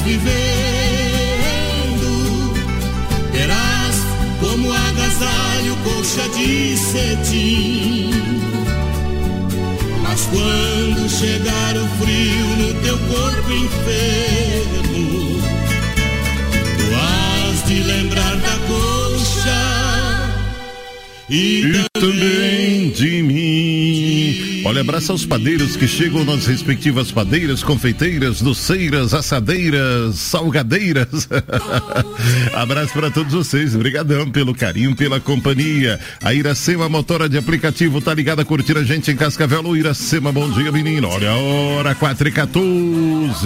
vivendo, terás como agasalho colcha de cetim. Mas quando chegar o frio no teu corpo enfermo, tu has de lembrar da colcha e também de mim. Olha, abraça aos padeiros que chegam nas respectivas padeiras, confeiteiras, doceiras, assadeiras, salgadeiras. Abraço para todos vocês, obrigadão pelo carinho, pela companhia. A Iracema Motora de Aplicativo tá ligada a curtir a gente em Cascavel. Ô Iracema, bom dia, menino. Olha a hora, 4h14.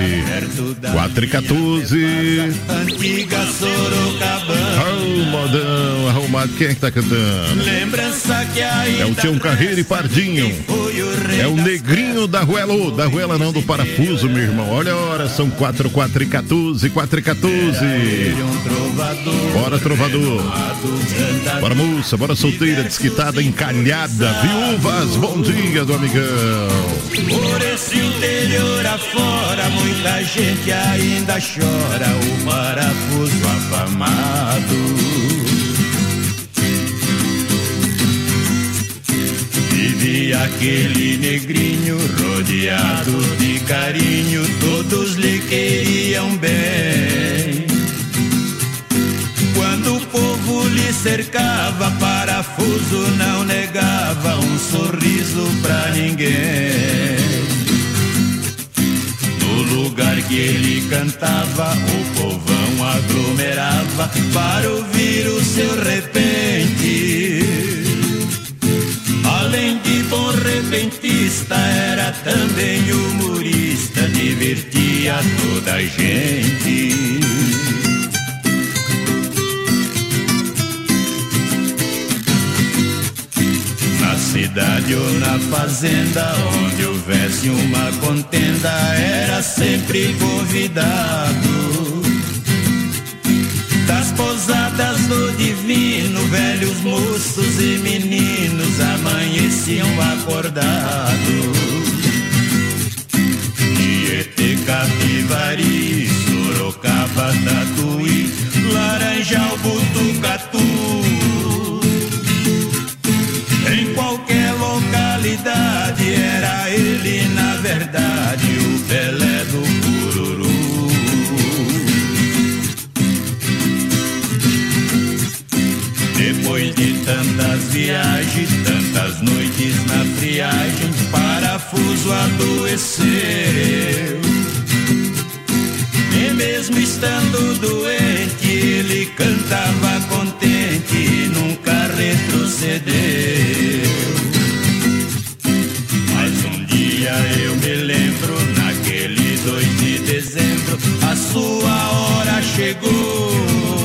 4h14. Antiga Sorocabana. Oh, modão, arrumado, quem é que tá cantando? Lembrança que ainda é o Tião Carreiro e Pardinho. É o negrinho da Ruela, da Ruela não, do parafuso, meu irmão. Olha a hora, são 4h14, 4h14. Bora, trovador. Bora, moça, bora, solteira, desquitada, encalhada, viúvas, bom dia do amigão. Por esse interior afora, muita gente ainda chora o parafuso afamado. Vive aquele negrinho rodeado de carinho, todos lhe queriam bem. Quando o povo lhe cercava, parafuso não negava um sorriso pra ninguém. No lugar que ele cantava, o povão aglomerava para ouvir o seu repente. Além de bom repentista, era também humorista, divertia toda a gente. Na cidade ou na fazenda, onde houvesse uma contenda, era sempre convidado. Das pousadas do divino, velhos moços e meninos amanheciam acordados. Tietê, Capivari, Sorocaba, Tatuí, Laranjal, Botucatu. Em qualquer localidade era ele, na verdade, o Pelé do Cururu. Depois de tantas viagens, tantas noites na friagem, parafuso adoeceu. E mesmo estando doente, ele cantava contente e nunca retrocedeu. Mas um dia eu me lembro, naquele 2 de dezembro, a sua hora chegou.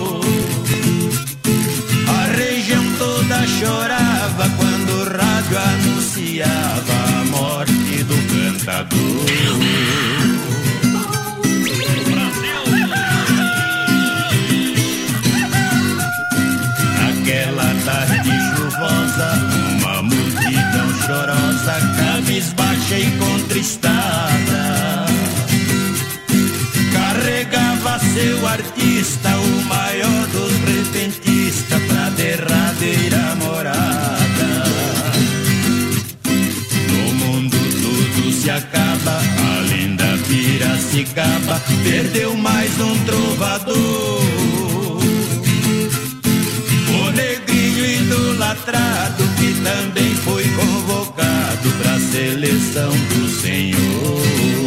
Chorava quando o rádio anunciava a morte do cantador. Naquela tarde chuvosa, uma multidão chorosa, cabisbaixa e contristada, carregava seu artista, o maior dos repentistas, pra derradeira morada. No mundo tudo se acaba, a linda Piracicaba perdeu mais um trovador. O negrinho idolatrado que também foi convocado pra seleção do Senhor.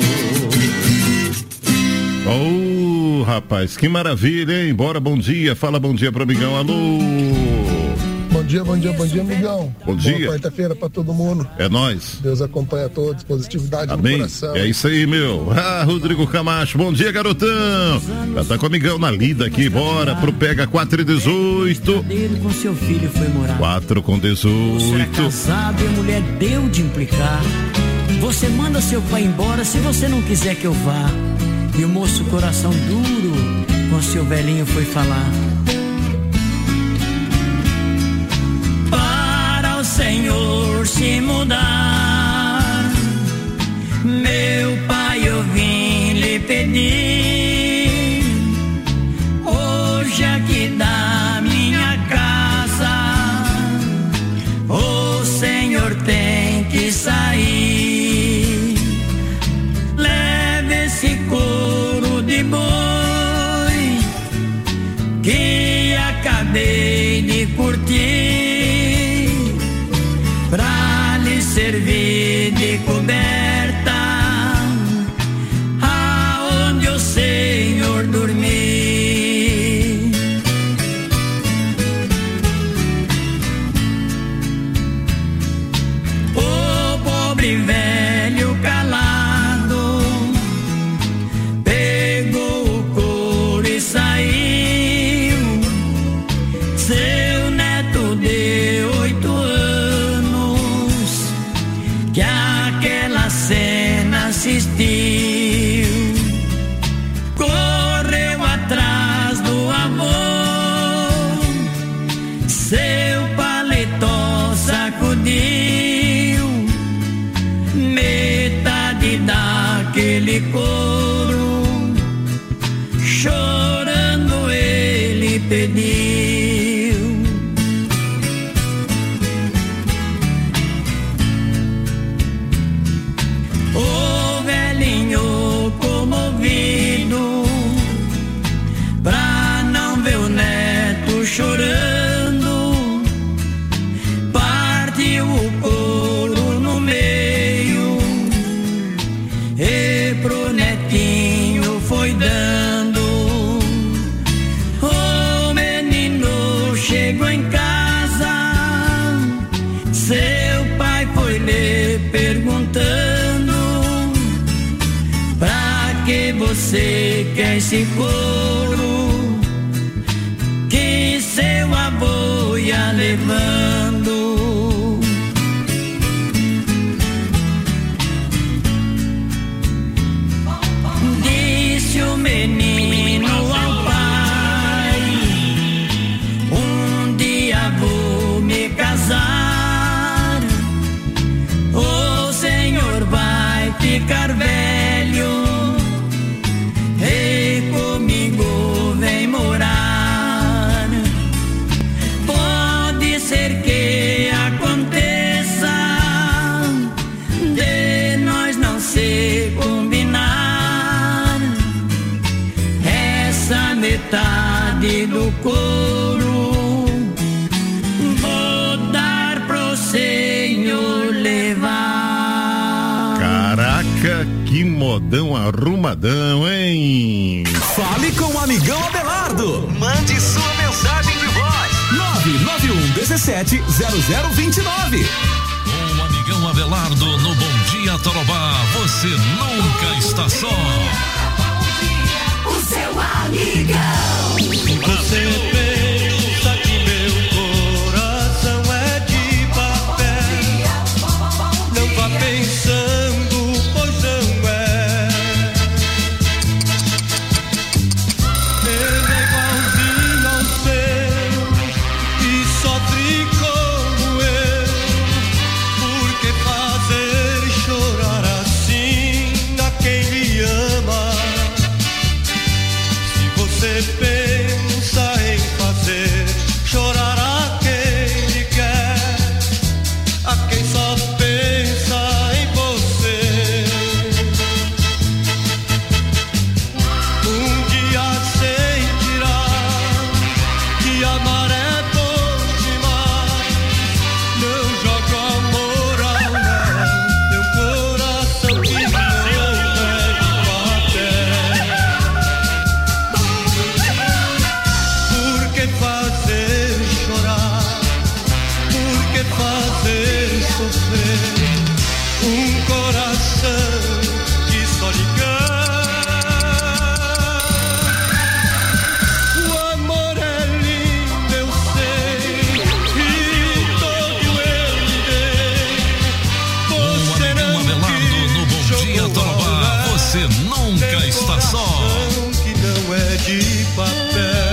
Oh, rapaz, que maravilha, hein? Bora, bom dia, fala bom dia pro amigão, alô. Bom dia, amigão. Bom dia. Boa quarta-feira pra todo mundo. É nóis. Deus acompanha a todos, positividade Amém. no coração. É isso aí, meu. Ah, Rodrigo Camacho, bom dia, garotão. Já tá com o amigão na lida aqui, bora pro Pega 4h18. Com seu filho foi morar. 4h18. Você é casado e a mulher deu de implicar. Você manda seu pai embora se você não quiser que eu vá. E o moço, coração duro, com seu velhinho foi falar. Para o Senhor se mudar, meu pai, eu vim lhe pedir. acabei de curtir, pra lhe servir de coberta, aonde o Senhor dormir. O pobre velho calado pegou o couro e saiu. Seu neto de 8 anos que aquela cena assistiu, correu atrás do avô, seu paletó sacudiu, metade daquele couro, chorando ele pediu. O velhinho comovido, pra não ver o neto chorando, partiu o couro no meio e pro netinho foi dando. O menino chegou em casa, seu pai foi lhe perguntando: pra que você quer esse couro que seu avô ia levando? Disse o menino ao pai: um dia vou me casar, o senhor vai ficar velho e comigo vem morar. Pode ser que aconteça de nós não se combinar, essa metade do couro vou dar pro senhor levar. Caraca, que modão arrumadão, hein? Fale com o amigão Abelardo. Mande sua mensagem de voz. 991170029. Com o amigão Abelardo no Bom Dia Torobá, você nunca está só. O seu amigão. Você pensa que meu coração é de papel, não vá pensando, pois não é. Ele é igualzinho ao seu e sofre como eu. Por que fazer chorar assim a quem lhe ama? Se você pensa em fazer chorar a quem lhe quer, a quem só pensa em você, um dia sentirá que amar é bom demais. Não joga amor ao léu, teu coração que não é de papel. Por que fazer chorar? Por que fazer sofrer um coração que só lhe quer? O amor é lindo, eu sei, e todo eu lhe dei. Com o Você amigão não Abelardo no Bom quis, Dia jogou Torobá, ao léu você nunca teu está só. coração que não é de papel.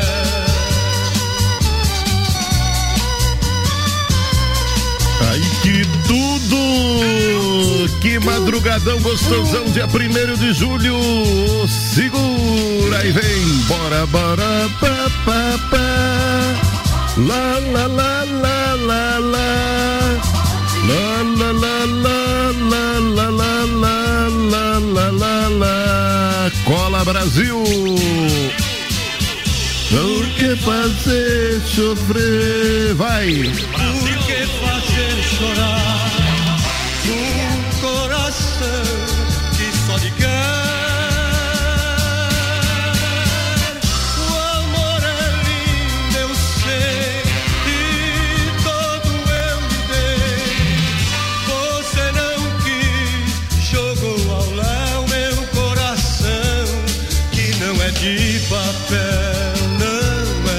Ai, que tudo! Que madrugadão gostosão, dia 1º de julho. Segura e vem, bora, bora, pá, pá, pá. Lá, lá, lá, lá, lá, lá. Lá, lá, lá, lá, lá, lá, lá, lá, lá, lá, lá, lá. Cola Brasil! Por que fazer sofrer? Vai! Por que fazer chorar um coração que só lhe quer? O amor é lindo, eu sei, e todo eu lhe dei. Você não quis, jogou ao léu meu coração, que não é de papel, não é.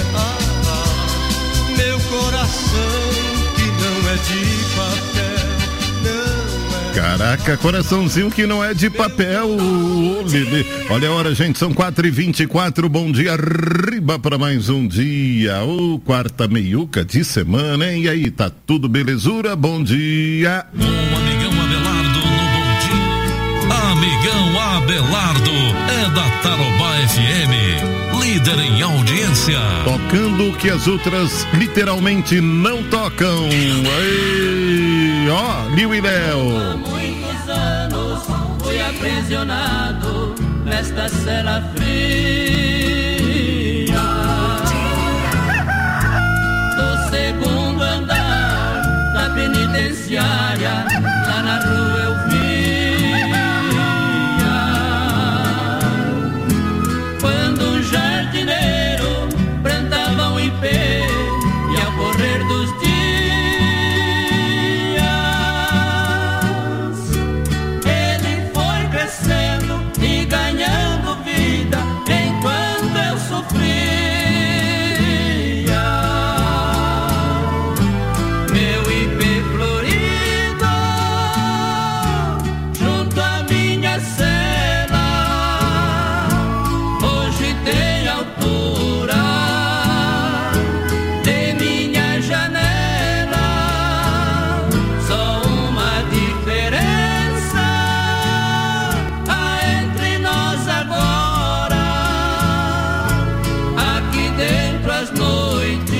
Meu coração que não é de papel, não é. Caraca, coraçãozinho que não é de papel. Olha a hora, gente, são 4h24. Bom dia, arriba para mais um dia. Quarta meiuca de semana, hein? E aí, tá tudo belezura? Bom dia. O Amigão Abelardo no Bom Dia. Amigão Abelardo é da Tarobá FM, líder em audiência. Tocando o que as outras literalmente não tocam. Ei, ó, Liu e Léo. Há muitos anos fui aprisionado nesta cela fria do segundo andar da penitenciária. Lá na rua eu via quando um jardineiro plantava um ipê, e ao correr dos dias ele foi crescendo e ganhando vida enquanto eu sofria. Meu ipê florido junto à minha cela hoje tem altura de minha janela. Só uma diferença há entre nós agora. Aqui dentro as noites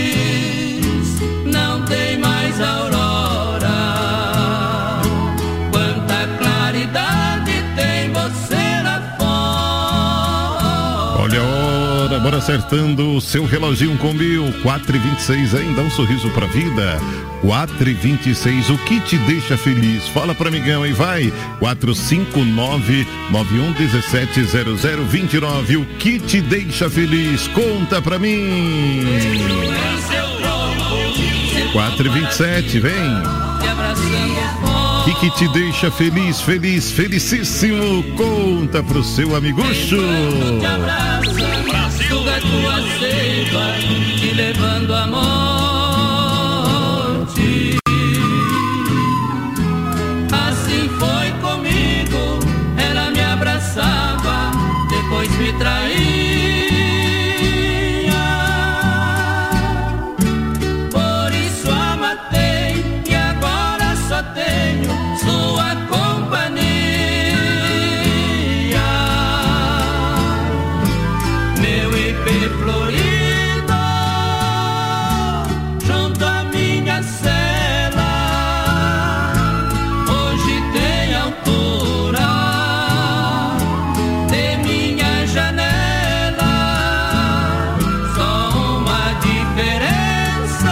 não tem mais aurora. Quanta claridade tem você lá fora. Olha a hora, bora acertando o seu reloginho com 4h26, hein? Dá um sorriso pra vida. 4h26, o que te deixa feliz? Fala pra amigão aí, vai. 459-9117-0029. O que te deixa feliz? Conta pra mim. 4h27, vem. Te abraçando forte. O que te deixa feliz, feliz, felicíssimo? Conta pro seu amigucho. Te abraça, suga tua seiva, te levando a morte. Assim foi comigo, ela me abraçava, depois me traía. Por isso a matei e agora só tenho sua companhia. Meu ipê florido junto à minha cela hoje tem altura de minha janela. Só uma diferença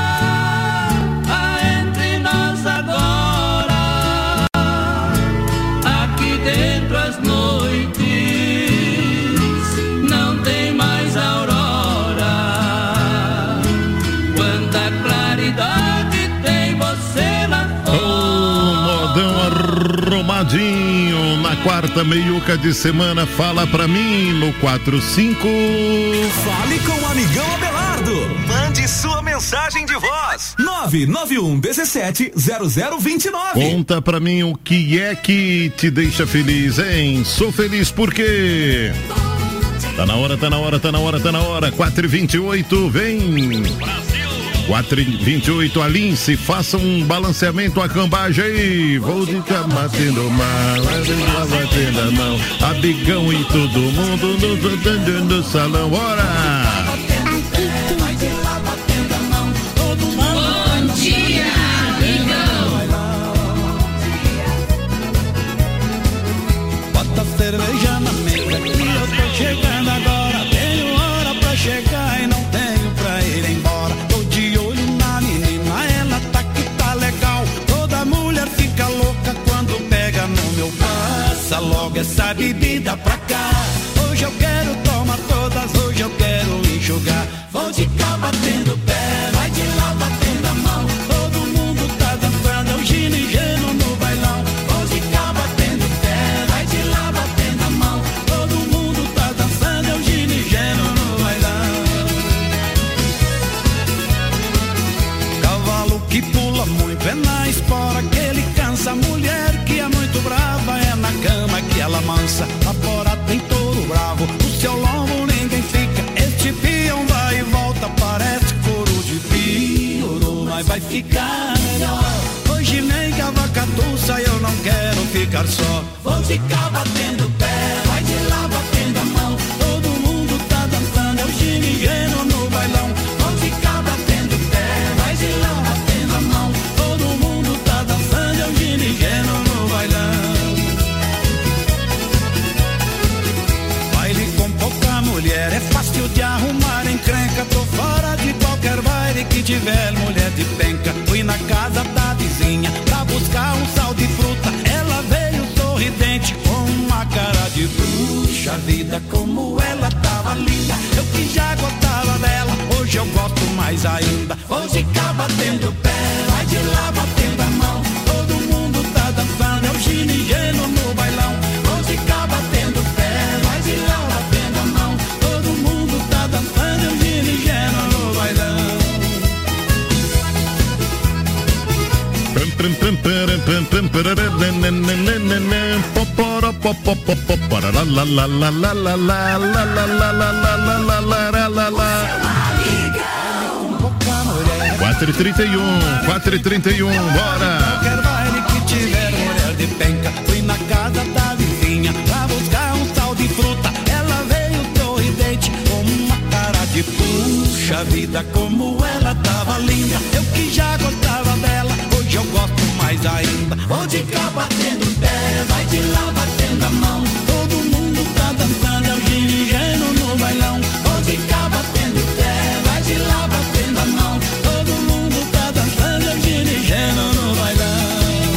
há entre nós agora. Aqui dentro as noites não tem mais aurora. Quanta claridade tem você lá Modão arrumadinho na quarta meiuca de semana. Fala pra mim no 45. Fale com o Amigão Abelardo. Mande sua mensagem de voz. 991170029. Conta pra mim o que é que te deixa feliz, hein? Sou feliz porque... Tá na hora, tá na hora, tá na hora, tá na hora. 4h28, vem. 4h28, Alince, faça um balanceamento a cambagem aí. Vou de cá batendo mal, batendo a mão. Amigão e todo mundo no salão, bora! Bom dia, amigão. Bota cerveja na mesa que eu tô chegando agora. Tenho hora bebida pra cá. Hoje eu quero tomar todas, hoje eu quero enxugar. Vou de cá batendo pé, vai de lá batendo a mão. Todo mundo tá dançando, é o gino e geno no bailão. Vou de cá batendo pé, vai de lá batendo a mão. Todo mundo tá dançando, é o gino e geno no bailão. Cavalo que pula muito é na espora que ele cansa. Mulher que é muito brava é na cama que ela mansa. A fora tem touro bravo, o seu lombo ninguém fica. Este peão vai e volta, parece couro de piorou, mas vai ficar melhor. Hoje nem cavacatuça, eu não quero ficar só. Vou ficar batendo pé, vai de lá batendo a mão. Todo mundo tá dançando, é o ginigeno no bailão. Vou ficar batendo pé, vai de lá batendo a mão. Todo mundo tá dançando, é o ginigeno no bailão. Baile com pouca mulher é fácil de arrumar encrenca. Tô fora de qualquer baile que tiver mulher de penca. Fui na casa da vizinha pra buscar um sal de fruta. Ela veio sorridente com uma cara de bruxa. Vida como ela tava linda. Eu que já gostava dela, hoje eu gosto mais ainda. Vou ficar batendo pé, vai de lá batendo a mão. Todo mundo tá dançando, é o ginigeno no bailão. Vou ficar batendo pé, vai de lá batendo a mão. Todo mundo tá dançando, é o ginigeno no bailão. Quatro e 31, bora! Qualquer baile que tiver mulher de penca. Fui na casa da vizinha pra buscar um sal de fruta. Ela veio sorridente com uma cara de puxa vida, como ela tava linda. Eu que já gostava dela, hoje eu gosto mais ainda. Vou de cá batendo pé, vai de lá batendo a mão. Todo mundo tá dançando, é o ginigeno no bailão. Vou de cá batendo pé, vai de lá batendo a mão. Todo mundo tá dançando, é o ginigeno no bailão.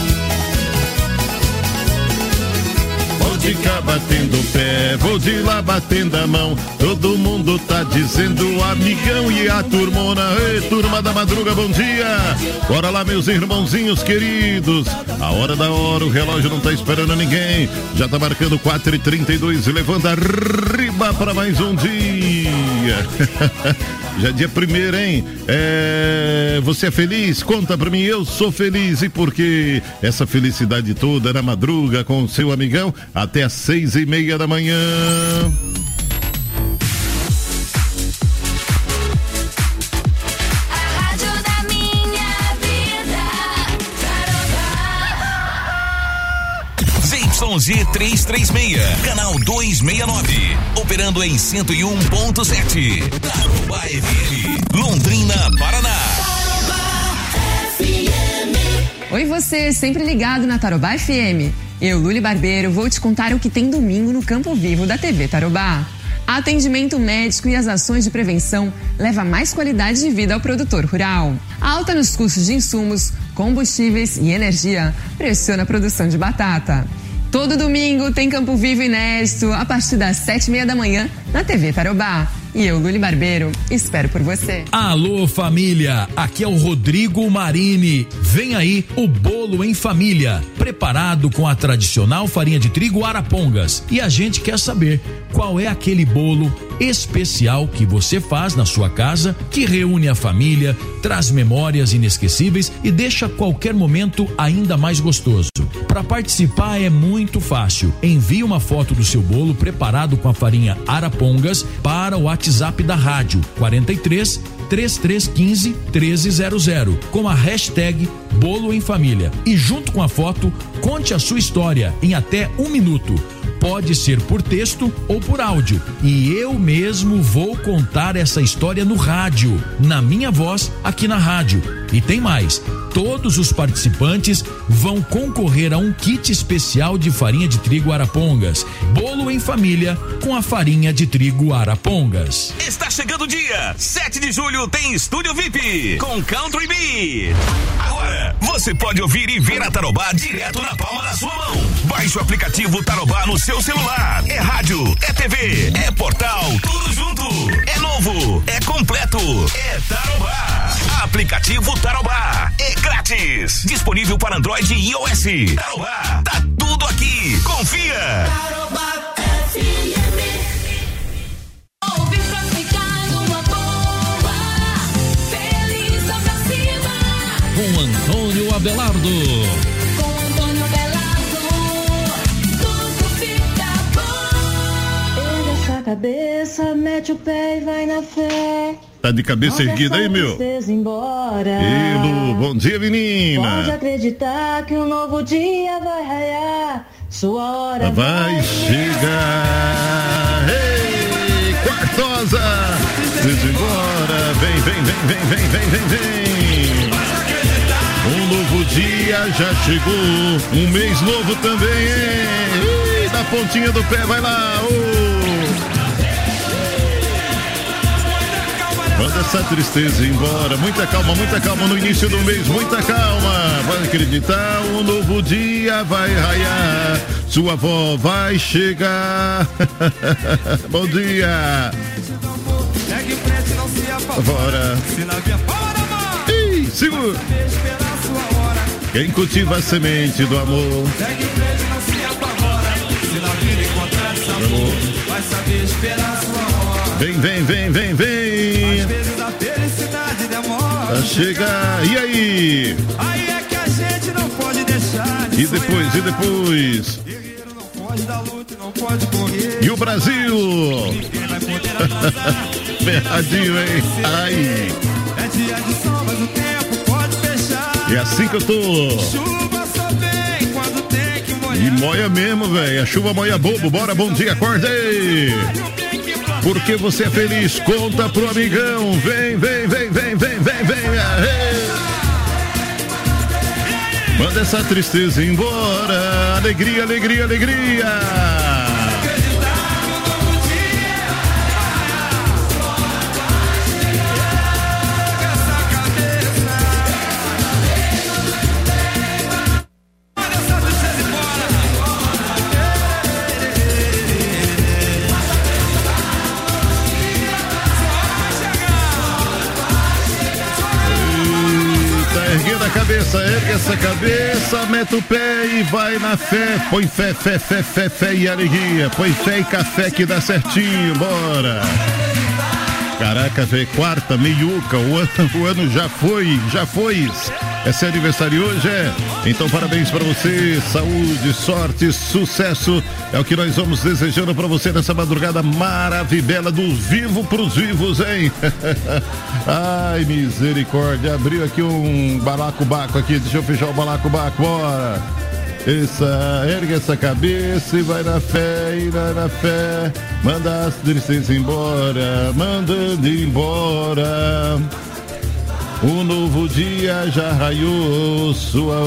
Vou de cá batendo pé, vou de lá batendo a mão. Todo mundo tá dizendo amigão e a turmona. Ei, turma da madruga, bom dia. Bora lá, meus irmãozinhos queridos. A hora da hora, o relógio não tá esperando ninguém. Já tá marcando 4h32 e levanta riba para mais um dia. Já dia 1º, hein? Você é feliz? Conta pra mim, eu sou feliz. E por que essa felicidade toda na madruga com o seu amigão até às 6h30 da manhã? ZYG 336, canal 269, operando em 101.7, Tarobá FM, Londrina, Paraná. Oi você, sempre ligado na Tarobá FM. Eu, Luli Barbeiro, vou te contar o que tem domingo no Campo Vivo da TV Tarobá. Atendimento médico e as ações de prevenção levam mais qualidade de vida ao produtor rural. A alta nos custos de insumos, combustíveis e energia pressiona a produção de batata. Todo domingo tem Campo Vivo inédito a partir das 7h30 da manhã na TV Tarobá. E eu, Luli Barbeiro, espero por você. Alô, família, aqui é o Rodrigo Marini. Vem aí o bolo em família, preparado com a tradicional farinha de trigo Arapongas. E a gente quer saber qual é aquele bolo especial que você faz na sua casa, que reúne a família, traz memórias inesquecíveis e deixa qualquer momento ainda mais gostoso. Para participar é muito fácil. Envie uma foto do seu bolo preparado com a farinha Arapongas para o WhatsApp da rádio 43 3315 1300 com a hashtag Bolo em Família. E junto com a foto, conte a sua história em até 1 minuto. Pode ser por texto ou por áudio. E eu mesmo vou contar essa história no rádio, na minha voz, aqui na rádio. E tem mais. Todos os participantes vão concorrer a um kit especial de farinha de trigo Arapongas. Bolo em família com a farinha de trigo Arapongas. Está chegando o dia. 7 de julho tem Estúdio VIP com Country Beat. Agora, Você pode ouvir e ver a Tarobá direto na palma da sua mão. Baixe o aplicativo Tarobá no seu celular. É rádio, é TV, é portal, tudo junto. É novo, é completo, é Tarobá. Aplicativo Tarobá, é grátis. Disponível para Android e iOS. Tarobá, tá tudo aqui. Confia. Tarobá FM. Ouve pra ficar numa boa. Feliz pra cima. Com Antônio Abelardo. Com Antônio Abelardo, tudo fica bom. Erga essa cabeça, mete o pé e vai na fé. Tá de cabeça erguida aí, meu? Embora. Lu, bom dia, menina. Pode acreditar que um novo dia vai raiar. Sua hora vai chegar. Ei, Quartosa, diz embora. Vem. Um novo dia já chegou. Um mês novo também, hein? Ih, da pontinha do pé, vai lá. Manda essa tristeza embora. Muita calma no início do mês. Muita calma. Vai acreditar, um novo dia vai raiar. Sua avó vai chegar. Bom dia. Bora. Ih, segura. Quem cultiva a semente do amor. Vai saber esperar sua hora. Vem. Às vezes a felicidade demora a chegar. E aí? Aí é que a gente não pode deixar de E depois? Guerreiro não pode dar luta, não pode correr. E o Brasil? Ninguém vai poder atrasar. Ferradinho, hein? Ai. É dia de sol, mas o tempo pode fechar. É assim que eu tô. Chuva só vem quando tem que molhar. E moia mesmo, velho. A chuva moia bobo. Bora, bom dia, acorda aí. Porque você é feliz, conta pro amigão. Vem. Manda essa tristeza embora. Alegria. Ergue essa cabeça, mete o pé e vai na fé. Põe fé e alegria. Põe fé e café que dá certinho, bora. Caraca, velho, quarta, meiuca, o ano já foi. Esse aniversário hoje é? Então parabéns pra você, saúde, sorte, sucesso, é o que nós vamos desejando pra você nessa madrugada maravilhosa do Vivo pros Vivos, hein? Ai, misericórdia, abriu aqui um balacobaco aqui, deixa eu fechar o balacobaco, bora! Ergue essa cabeça e vai na fé, manda as tristezas embora, mandando embora. Um novo dia já raiou sua...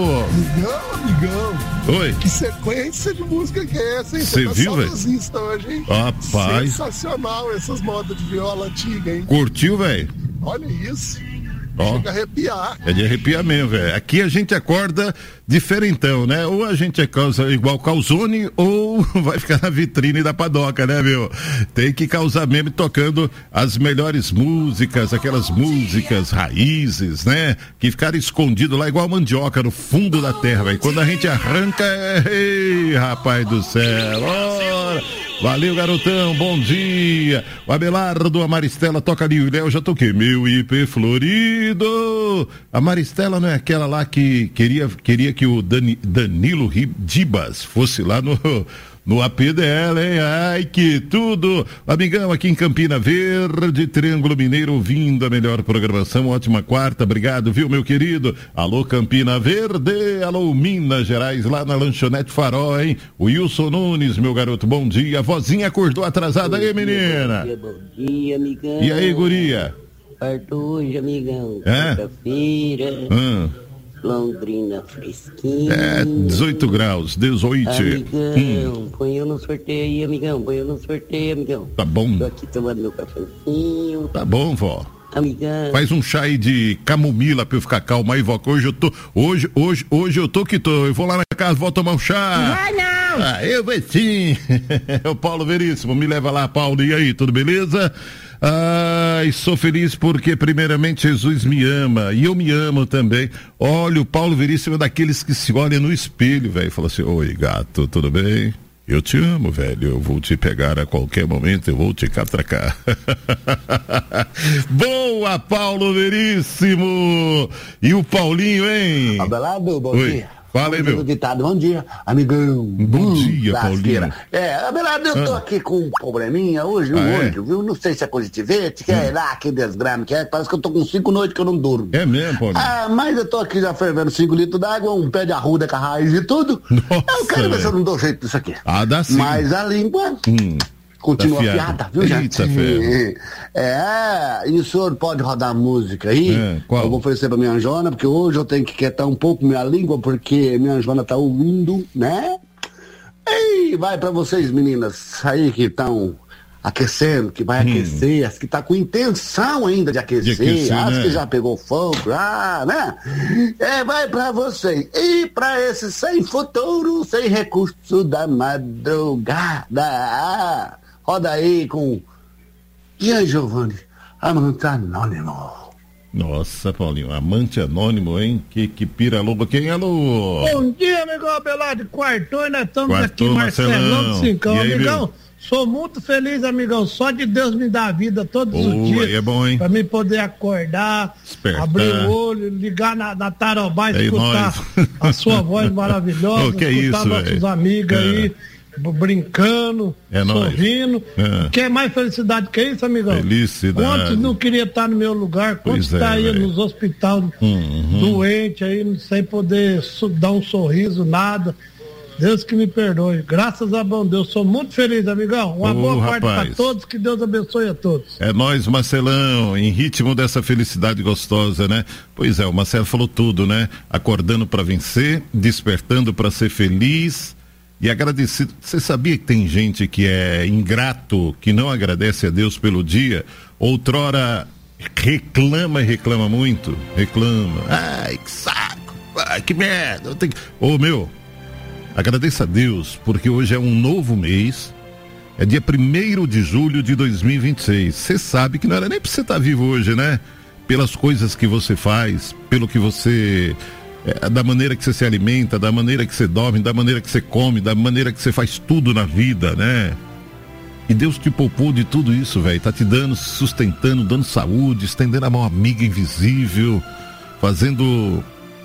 Amigão. Oi. Que sequência de música que é essa, hein? Você tá viu, velho? Hoje, hein? Rapaz. Sensacional essas modas de viola antiga, hein? Curtiu, velho? Olha isso. Ó. Chega a arrepiar. É de arrepiar mesmo, velho. Aqui a gente acorda diferentão, né? Ou a gente causa igual Calzone, ou vai ficar na vitrine da padoca, né, meu? Tem que causar mesmo tocando as melhores músicas, aquelas músicas raízes, né? Que ficaram escondidas lá igual a mandioca no fundo da terra, velho. Quando a gente arranca, ei, rapaz do céu, ora... Valeu, garotão, bom dia. O Abelardo, a Maristela toca ali, o Léo já toquei. Meu IP florido. A Maristela não é aquela lá que queria que o Danilo Dibas fosse lá no AP dela, hein? Ai, que tudo! Amigão, aqui em Campina Verde, Triângulo Mineiro, ouvindo a melhor programação. Ótima quarta, obrigado, viu, meu querido? Alô, Campina Verde, alô, Minas Gerais, lá na Lanchonete Farol, hein? O Wilson Nunes, meu garoto, bom dia. A vozinha acordou atrasada aí, menina? Bom dia, amigão. E aí, guria? Parto hoje, amigão. É? Quarta-feira. Londrina fresquinha. 18 graus, 18. Amigão, põe eu no sorteio aí, amigão. Põe eu no sorteio, amigão. Tá bom. Tô aqui tomando meu cafezinho. Tá bom, vó. amigão. Faz um chá aí de camomila pra eu ficar calmo aí, Voca. Hoje eu tô que tô. Eu vou lá na casa, vou tomar um chá. Vai não! Ah, eu vou sim. É o Paulo Veríssimo, me leva lá, Paulo. E aí, tudo beleza? Ai, sou feliz porque primeiramente Jesus me ama e eu me amo também. Olha, o Paulo Veríssimo é daqueles que se olha no espelho, velho. Fala assim: oi, gato, tudo bem? Eu te amo, velho. Eu vou te pegar a qualquer momento, eu vou te catracar. Boa, Paulo Veríssimo! E o Paulinho, hein? Abelardo, bom dia. Fala aí, meu. Bom dia, amigão. Bom dia, Paulinho. Abelardo, eu tô aqui com um probleminha hoje, viu? Não sei se é positivete, que é lá, que desgrama, que é. Parece que eu tô com 5 noites que eu não durmo. É mesmo, Paulinho? Mas eu tô aqui já fervendo 5 litros d'água, um pé de arruda com a raiz e tudo. Nossa, eu quero ver se eu não dou jeito disso aqui. Dá sim. Mas a língua... Continua afiada, viu, gente? E o senhor pode rodar música aí? Qual? Eu vou oferecer pra minha Anjona, porque hoje eu tenho que quietar um pouco minha língua, porque minha Anjona tá ouvindo, né? E vai pra vocês, meninas, aí que estão aquecendo, que vai aquecer, as que tá com intenção ainda de aquecer, as né? que já pegou fogo, né? Vai pra vocês. E pra esse sem futuro, sem recurso da madrugada. Roda aí com Gian Giovanni, amante anônimo. Nossa, Paulinho, amante anônimo, hein? Que pira lobo. Quem é, Lu? Bom dia, amigão Abelardo. Quartou e nós estamos aqui, Marcelão do Cincão. Aí, amigão, meu? sou muito feliz, amigão. Só de Deus me dá a vida todos os dias. É bom, hein? Pra mim poder acordar, abrir o olho, ligar na Tarobá, escutar a sua voz maravilhosa, escutar nossos amigos aí, brincando, sorrindo. Quer mais felicidade que isso, amigão? Felicidade. Quantos não queria estar no meu lugar? Quantos tá aí nos hospitais doente aí, sem poder dar um sorriso, nada. Deus que me perdoe. Graças a bom Deus, sou muito feliz, amigão. Uma boa parte para todos, que Deus abençoe a todos. É nóis, Marcelão, em ritmo dessa felicidade gostosa, né? Pois é, o Marcelo falou tudo, né? Acordando para vencer, despertando para ser feliz e agradecido. Você sabia que tem gente que é ingrato, que não agradece a Deus pelo dia? Outrora reclama muito. Reclama. Ai, que saco. Ai, que merda. Meu, agradeça a Deus, porque hoje é um novo mês, é dia 1º de julho de 2026. Você sabe que não era nem pra você estar vivo hoje, né? Pelas coisas que você faz, pelo que você... da maneira que você se alimenta, da maneira que você dorme, da maneira que você come, da maneira que você faz tudo na vida, né? E Deus te poupou de tudo isso, velho. Tá te dando, sustentando, dando saúde, estendendo a mão amiga invisível, fazendo...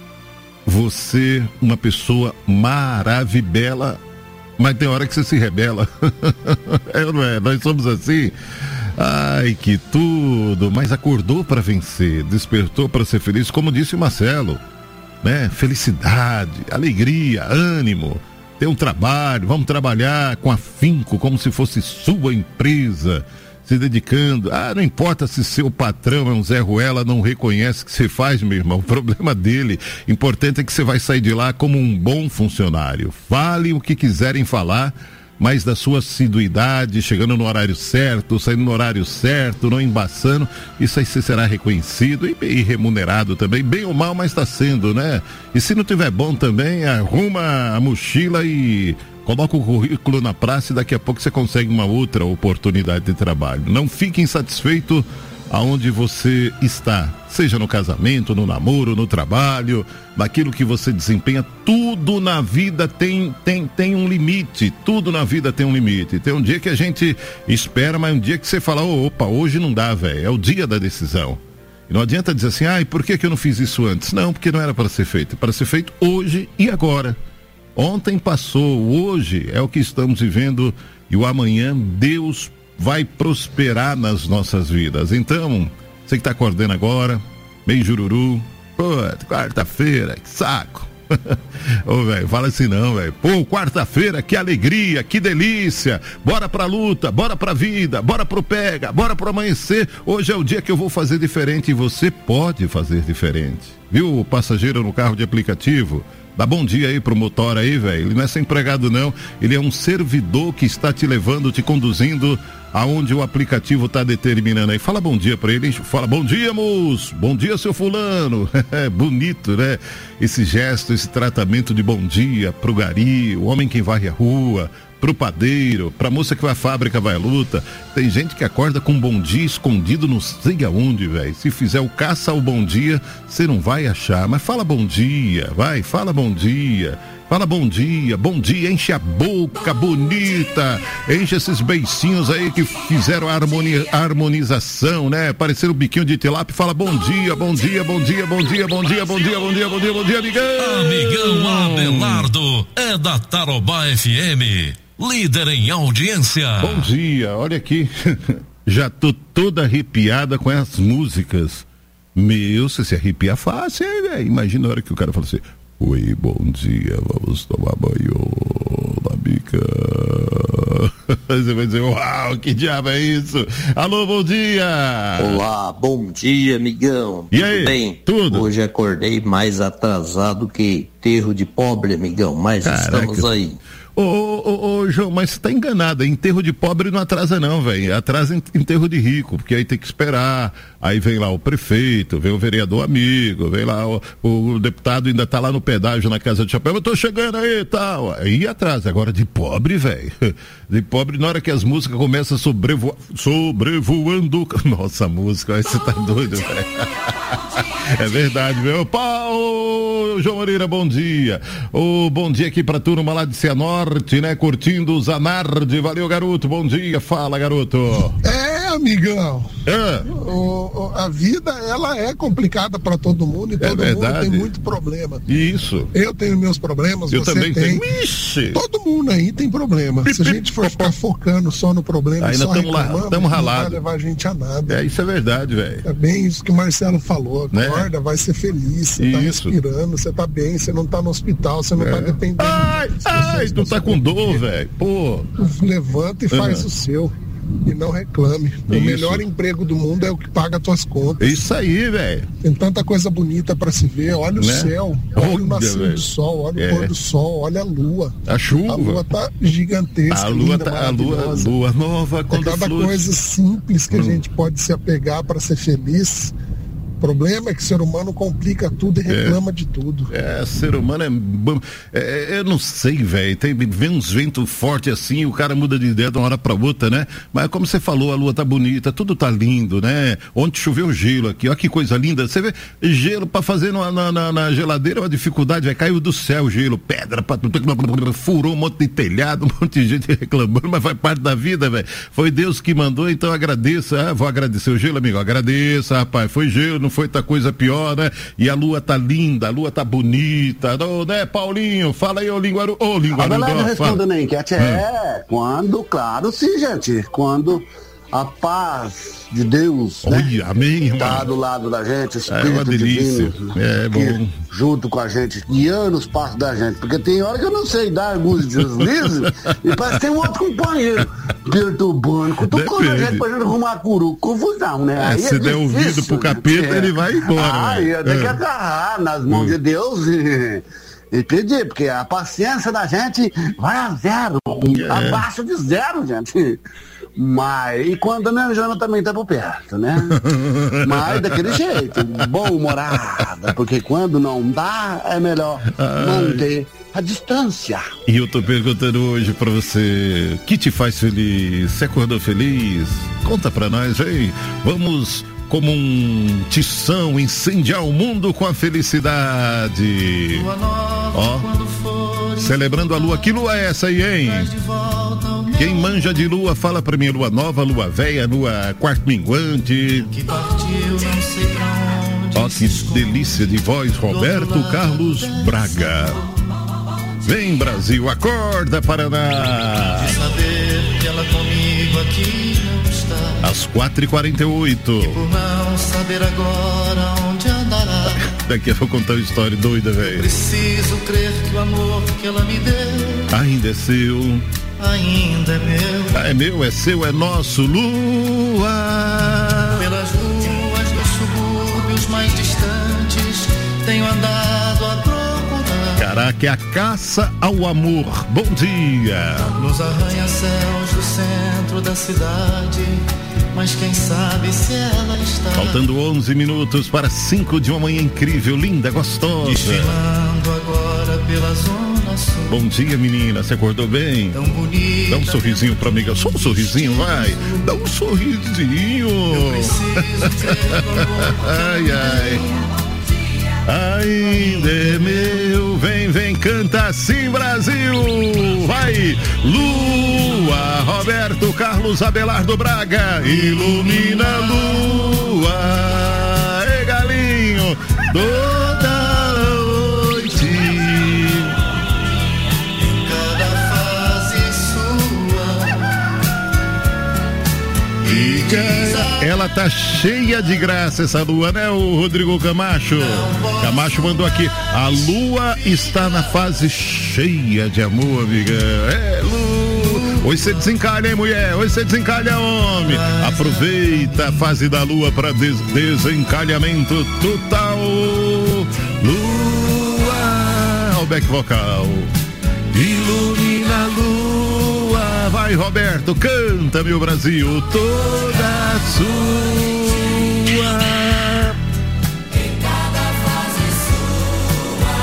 você uma pessoa maravilhosa, mas tem hora que você se rebela. Não é? Nós somos assim. Ai, que tudo. Mas acordou para vencer, despertou para ser feliz, como disse o Marcelo, né? Felicidade, alegria, ânimo, ter um trabalho, vamos trabalhar com afinco, como se fosse sua empresa, se dedicando. Não importa se seu patrão é um Zé Ruela, não reconhece o que você faz, meu irmão, o problema dele. Importante é que você vai sair de lá como um bom funcionário. Fale o que quiserem falar, mas da sua assiduidade, chegando no horário certo, saindo no horário certo, não embaçando, isso aí você será reconhecido e remunerado também, bem ou mal, mas está sendo, né? E se não tiver bom também, arruma a mochila e... coloca o currículo na praça e daqui a pouco você consegue uma outra oportunidade de trabalho. Não fique insatisfeito aonde você está, seja no casamento, no namoro, no trabalho, naquilo que você desempenha. Tudo na vida tem um limite, tudo na vida tem um limite. Tem um dia que a gente espera, mas um dia que você fala, opa, hoje não dá, velho, é o dia da decisão. E não adianta dizer assim, e por que eu não fiz isso antes? Não, porque não era para ser feito, para ser feito hoje e agora. Ontem passou, hoje é o que estamos vivendo e o amanhã Deus vai prosperar nas nossas vidas. Então, você que está acordando agora, meio jururu, quarta-feira, que saco. Velho, fala assim não, velho. Quarta-feira, que alegria, que delícia. Bora pra luta, bora pra vida, bora pro pega, bora pro amanhecer. Hoje é o dia que eu vou fazer diferente e você pode fazer diferente. viu, passageiro no carro de aplicativo? Dá bom dia aí pro motor aí, velho. Ele não é sem empregado, não. Ele é um servidor que está te levando, te conduzindo aonde o aplicativo tá determinando aí. Fala bom dia pra ele, hein? Fala bom dia, moço. Bom dia, seu fulano. É bonito, né? Esse gesto, esse tratamento de bom dia pro gari, o homem que varre a rua, pro padeiro, pra moça que vai à fábrica, vai à luta. Tem gente que acorda com um bom dia escondido não sei aonde, velho. Se fizer o caça ao bom dia, você não vai achar. Mas fala bom dia, vai, fala bom dia. Fala bom dia, enche a boca bonita, enche esses beicinhos aí que fizeram a harmonização, né? Pareceram o biquinho de tilápia, fala bom dia, bom dia, bom dia, bom dia, bom dia, bom dia, bom dia, bom dia, bom dia, amigão! Amigão Abelardo é da Tarobá FM, líder em audiência. Bom dia, olha aqui, já tô toda arrepiada com as músicas. Meu, você se arrepia fácil, hein, velho? Imagina a hora que o cara fala assim: oi, bom dia, vamos tomar banho na bica. Você vai dizer, uau, que diabo é isso? Alô, bom dia! Olá, bom dia, amigão. E aí? Tudo bem? Tudo. Hoje acordei mais atrasado que enterro de pobre, amigão, mas Caraca. estamos aí. Ô, João, mas você tá enganado, enterro de pobre não atrasa não, velho, atrasa enterro de rico, porque aí tem que esperar, aí vem lá o prefeito, vem o vereador amigo, vem lá o deputado ainda tá lá no pedágio na Casa de Chapéu, eu tô chegando aí e tal, aí atrasa. Agora de pobre, velho, de pobre, na hora que as músicas começam sobrevoando, nossa, música, aí você tá doido, velho. É verdade, meu pau, João Moreira, bom dia. Bom dia aqui pra turma lá de Cianorte, né? Curtindo o Zanardi. Valeu, garoto, bom dia. Fala, garoto. Amigão. A vida, ela é complicada pra todo mundo e todo mundo tem muito problema. Isso. Eu tenho meus problemas, eu você também tem. tenho. Ixi. Todo mundo aí tem problema. Se a gente for ficar focando só no problema, ainda só estamos não ralados. vai levar a gente a nada. Isso é verdade, velho. É bem isso que o Marcelo falou. Acorda, vai ser feliz, você tá respirando, você tá bem, você não tá no hospital, você não tá dependendo. Ai, tu tá com dor, velho. Pô. Levanta e faz o seu. E não reclame. O Isso. melhor emprego do mundo é o que paga as tuas contas. Isso aí, velho. Tem tanta coisa bonita pra se ver. Olha o céu, olha o nascer do sol, olha o pôr do sol, olha a lua. A chuva. A lua tá gigantesca. A lua linda, tá, lua nova quando cada flui. coisa simples que a gente pode se apegar pra ser feliz. O problema é que o ser humano complica tudo e reclama de tudo. Ser humano eu não sei, velho. Vem uns ventos fortes assim, o cara muda de ideia de uma hora pra outra, né? Mas como você falou, a lua tá bonita, tudo tá lindo, né? Ontem choveu gelo aqui, olha que coisa linda. Você vê gelo pra fazer na geladeira é uma dificuldade, vai caiu do céu gelo, pedra, furou um monte de telhado, um monte de gente reclamando, mas faz parte da vida, velho. Foi Deus que mandou, então agradeça. Vou agradecer o gelo, amigo. Agradeça, rapaz. Foi gelo, não foi outra coisa pior, né? E a lua tá linda, a lua tá bonita, né, Paulinho? Fala aí, ô Linguaru. Ô, Linguaru. Não responda na enquete. Quando, claro, sim, gente. Quando a paz de Deus, né, amém, tá do lado da gente, o é uma delícia. divino, Bom. junto com a gente, guiando os passos da gente, porque tem hora que eu não sei dar alguns deslizes e parece que tem um outro companheiro perturbando, cutucando a gente pra gente arrumar confusão, né? Aí se der ouvido pro capeta, ele vai embora. Aí tem que agarrar nas mãos de Deus e pedir, porque a paciência da gente vai a zero, abaixo de zero, gente. Mas, e quando a minha Jana também tá por perto, né? Mas daquele jeito, bom-humorada, porque quando não dá, é melhor manter a distância. E eu tô perguntando hoje pra você, o que te faz feliz? Você acordou feliz? Conta pra nós, hein? Vamos, como um tição, incendiar o mundo com a felicidade. Ó, celebrando a lua. Que lua é essa aí, hein? Quem manja de lua, fala pra mim. Lua nova, lua velha, lua quarto minguante. Ó, que delícia de voz, Roberto Carlos Braga. Vem, Brasil, acorda, Paraná. De saber que ela comigo aqui não está. Às 4h48. Por não saber agora onde andará. Daqui eu vou contar uma história doida, velho. Preciso crer que o amor que ela me deu ainda é seu. Ainda é meu. É meu, é seu, é nosso. Lua. Pelas ruas dos subúrbios mais distantes andado a procurar. Caraca, é a caça ao amor. Bom dia. Nos arranha-céus do centro da cidade, mas quem sabe se ela está. Faltando 11 minutos para 5 de uma manhã incrível, linda, gostosa. Desfilando agora pela zona sul. Bom dia, menina, você acordou bem? Tão bonita. Dá um sorrisinho pra amiga, só um sorrisinho, vai. Dá um sorrisinho. Eu preciso ai, ai. Ainda é meu, vem, canta assim, Brasil. Vai, Lua, Roberto Carlos Abelardo Braga, ilumina a lua. Ei, galinho, toda noite. Em cada fase sua. E ela tá cheia de graça, essa lua, né, o Rodrigo Camacho? Camacho mandou aqui, a lua está na fase cheia de amor, amiga. É, lua. Hoje você desencalha, hein, mulher? Hoje você desencalha, homem. Aproveita a fase da lua para desencalhamento total. Lua, o back vocal. Ilumina a lua. Vai, Roberto, canta, meu Brasil, toda sua. Em cada fase sua.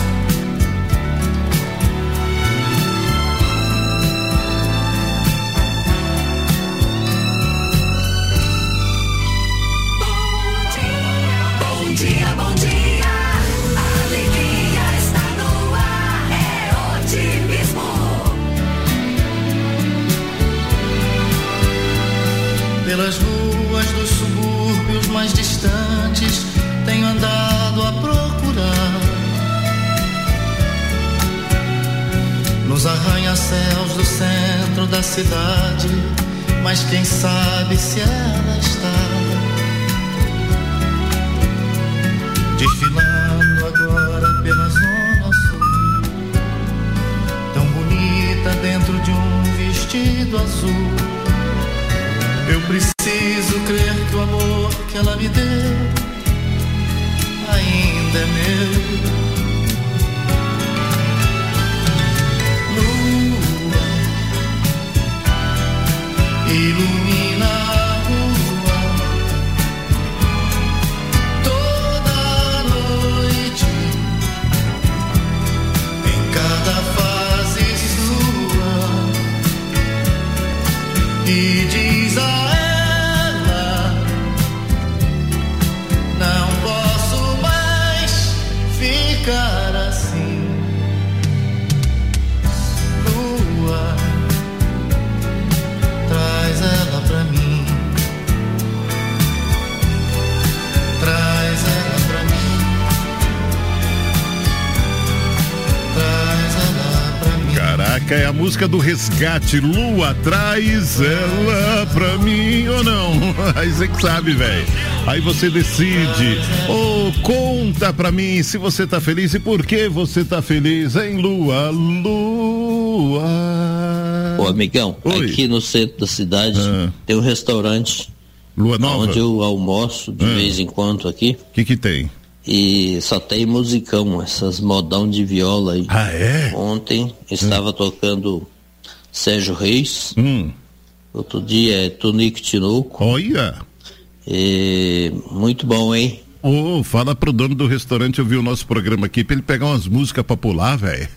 Bom dia, bom dia. A alegria está no ar, é otimismo. Pelas ruas dos subúrbios mais distantes, tenho andado a procurar. Nos arranha-céus do centro da cidade, mas quem sabe se ela está. Desfilando agora pela zona sul, tão bonita dentro de um vestido azul. Eu preciso crer que o amor que ela me deu ainda é meu. Lua, ilumina a rua toda noite, em cada fase sua, e diz a ficar assim. Lua, traz ela pra mim. Traz ela pra mim. Traz ela pra mim. Caraca, é a música do Resgate. Lua, traz ela pra mim ou não? Aí você que sabe, velho. Aí você decide. Conta pra mim se você tá feliz e por que você tá feliz, hein, Lua? Lua. Ô, amigão, oi. Aqui no centro da cidade tem um restaurante Lua Nova, onde eu almoço de vez em quando aqui. O que tem? E só tem musicão, essas modão de viola aí. Ah, é? Ontem estava tocando Sérgio Reis. Outro dia é Tonico Tinoco. Olha! Muito bom, hein? Fala pro dono do restaurante ouvir o nosso programa aqui pra ele pegar umas músicas pra pular, velho.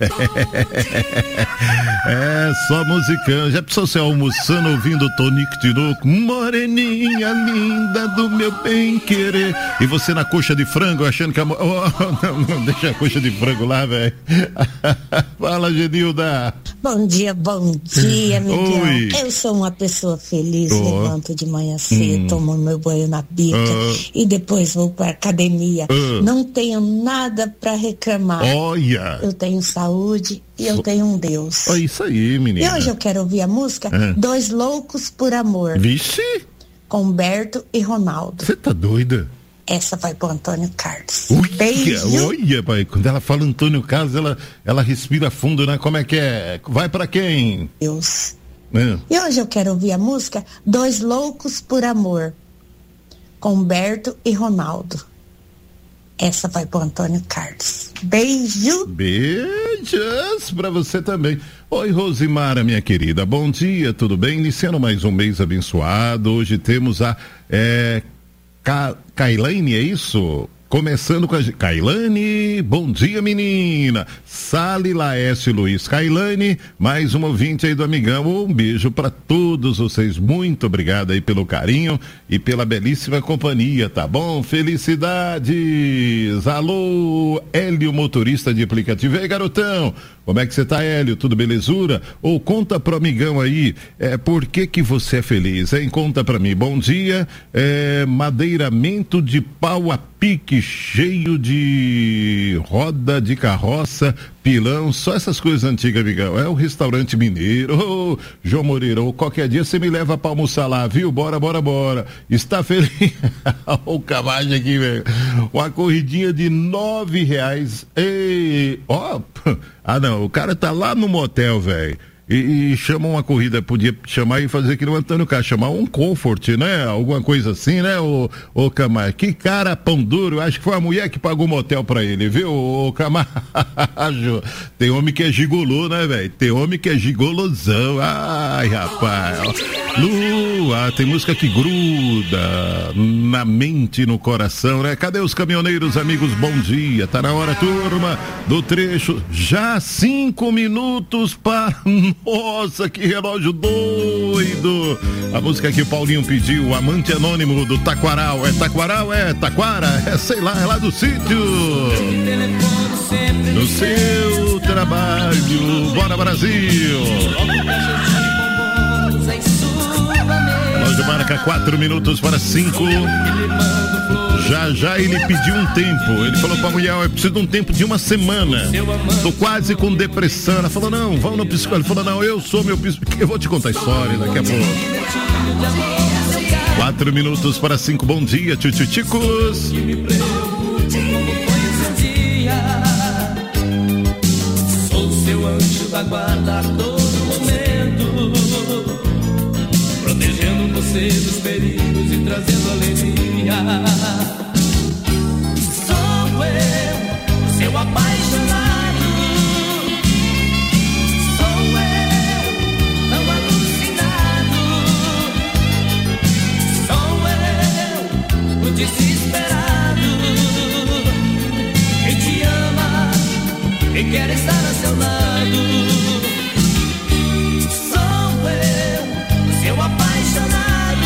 É, só musicão. Já precisou ser almoçando ouvindo Tonico Tinoco? Moreninha linda do meu bem querer. E você na coxa de frango achando que a... não, deixa a coxa de frango lá, velho. Fala, Genilda. Bom dia, Miguel. Oi. Eu sou uma pessoa feliz, levanto de manhã cedo, tomo meu banho na bica e depois vou pra academia. Não tenho nada pra reclamar. Olha! Eu tenho saúde e eu tenho um Deus. É isso aí, menina. E hoje eu quero ouvir a música Dois Loucos por Amor. Vixe! Com Humberto e Ronaldo. Você tá doida? Essa vai pro Antônio Carlos. Beijo. Olha, pai, quando ela fala Antônio Carlos, ela respira fundo, né? Como é que é? Vai pra quem? Deus. E hoje eu quero ouvir a música Dois Loucos por Amor, com Humberto e Ronaldo. Essa vai pro Antônio Carlos. Beijo. Beijos pra você também. Oi, Rosimara, minha querida, bom dia, tudo bem? Iniciando mais um mês abençoado. Hoje temos a Kailane, é isso? Começando com a Kailane, bom dia, menina. Sali, Laércio, Luiz, Kailane, mais um ouvinte aí do Amigão. Um beijo para todos vocês. Muito obrigado aí pelo carinho e pela belíssima companhia, tá bom? Felicidades. Alô, Hélio, motorista de aplicativo. Ei, garotão, como é que você tá, Hélio? Tudo belezura? Ou conta pro Amigão aí, por que você é feliz, hein? Conta pra mim. Bom dia, madeiramento de pau a pique, cheio de roda de carroça, pilão, só essas coisas antigas, Amigão. É o restaurante mineiro, João Moreira, ou qualquer dia você me leva pra almoçar lá, viu? Bora. Está feliz? O Camacho aqui, velho. Uma corridinha de R$9. Não, o cara tá lá no motel, velho. E chama uma corrida, podia chamar e fazer que no Antônio Carlos, chamar um Comfort, né? Alguma coisa assim, né, o Camacho? Que cara pão duro, acho que foi a mulher que pagou o motel pra ele, viu, o Camacho? Tem homem que é gigolô, né, velho? Tem homem que é gigolosão, ai, rapaz. Tem música que gruda na mente e no coração, né? Cadê os caminhoneiros, amigos? Bom dia, tá na hora, turma, do trecho, já 5 minutos para... Nossa, que relógio doido! A música que o Paulinho pediu, Amante Anônimo do Taquaral. É Taquaral? É Taquara? Sei lá, é lá do sítio. No seu trabalho. Bora, Brasil! Relógio marca 4 minutos para 5. Já ele pediu um tempo. Ele falou pra mulher, eu preciso de um tempo de uma semana. Tô quase com depressão. Ela falou, não, vamos no psicólogo. Ele falou, não, eu sou meu psicólogo. Eu vou te contar a história daqui a pouco. 4 minutos para 5. Bom dia, tchutchuticos. Sou seu anjo da guarda a todo momento, protegendo você dos perigos e trazendo alegria. Sou eu, seu apaixonado. Sou eu, tão alucinado. Sou eu, o desesperado, que te ama e quer estar a seu lado. Sou eu, seu apaixonado.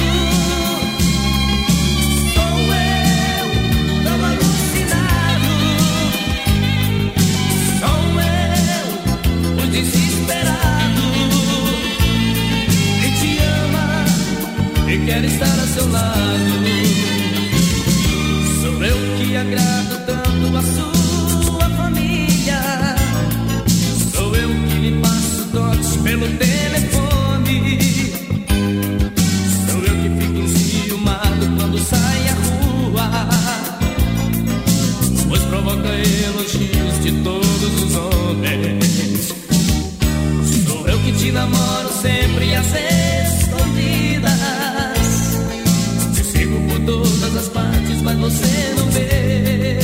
Quer estar a seu lado. Sou eu que agrado tanto a sua família. Sou eu que lhe passo toques pelo telefone. Sou eu que fico enciumado quando sai à rua, pois provoca elogios de todos os homens. Sou eu que te namoro sempre às escondidas. Todas as partes, mas você não vê.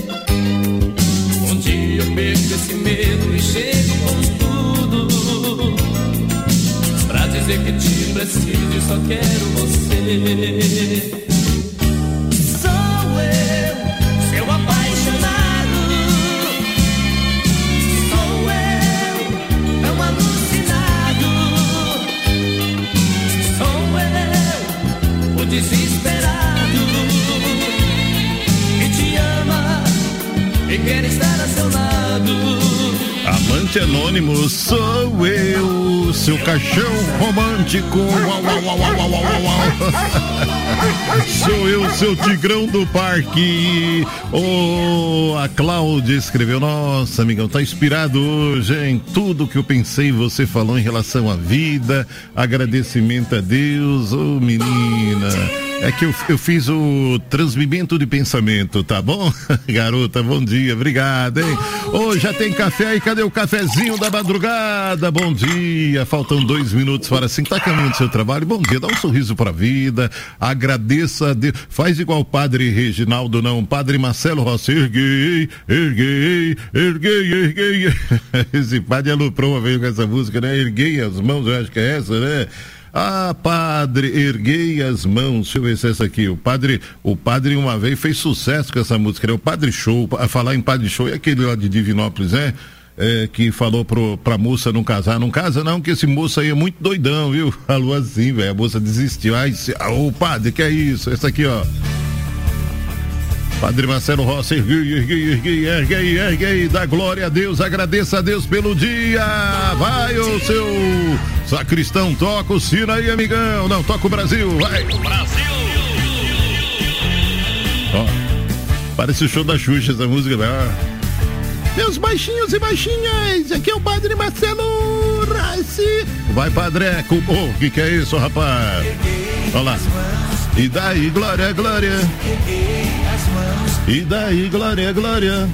Um dia eu perco esse medo e chego com tudo pra dizer que te preciso e só quero você. Sou eu, seu apaixonado. Sou eu, tão alucinado. Sou eu, o desesperado, e quer estar a seu lado. Amante Anônimo, sou eu, seu caixão romântico. Sou eu, seu tigrão do parque. A Cláudia escreveu, nossa, amigão, tá inspirado hoje, hein? Tudo que eu pensei você falou em relação à vida, agradecimento a Deus, menina. É que eu fiz o transmimento de pensamento, tá bom? Garota, bom dia, obrigado, hein? Ô, já tem café aí, cadê o cafezinho da madrugada? Bom dia, faltam 2 minutos para 5, tá caminhando do seu trabalho, bom dia, dá um sorriso pra vida, agradeça a Deus, faz igual o padre Reginaldo, não, padre Marcelo Rossi, erguei, esse padre aloprou uma vez com essa música, né? Erguei as mãos, eu acho que é essa, né? Ah, padre, erguei as mãos. Deixa eu ver se é essa aqui. O padre uma vez fez sucesso com essa música, né? O Padre Show, a falar em Padre Show, é aquele lá de Divinópolis, né? Que falou pra moça não casar. Não casa não, que esse moço aí é muito doidão, viu? Falou assim, velho. A moça desistiu. Ai, ô padre, que é isso? Essa aqui, ó. Padre Marcelo Rossi, erguei, dá glória a Deus, agradeça a Deus pelo dia, vai o seu sacristão, toca o sino aí, amigão, não, toca o Brasil, vai. Brasil! Ó, parece o show da Xuxa essa música, né? Meus baixinhos e baixinhas, aqui é o Padre Marcelo Rossi. Vai, Padreco, o que é isso, rapaz? Olha lá. E daí, glória, glória. E daí, glória, glória.